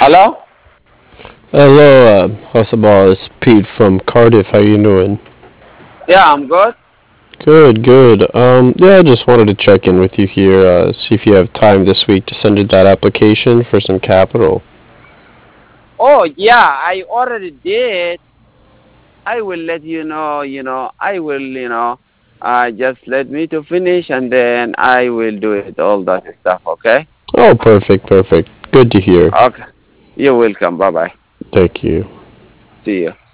Hello? Hello, how's the ball? It's Pete from Cardiff. How you doing? Yeah, I'm good. Good, good. Yeah, I just wanted to check in with you here, see if you have time this week to send in that application for some capital. Oh, yeah, I already did. I will let you know, I will, just let me to finish and then I will do it, all that stuff, okay? Oh, perfect, perfect. Good to hear. Okay. You're welcome. Bye-bye. Thank you. See you.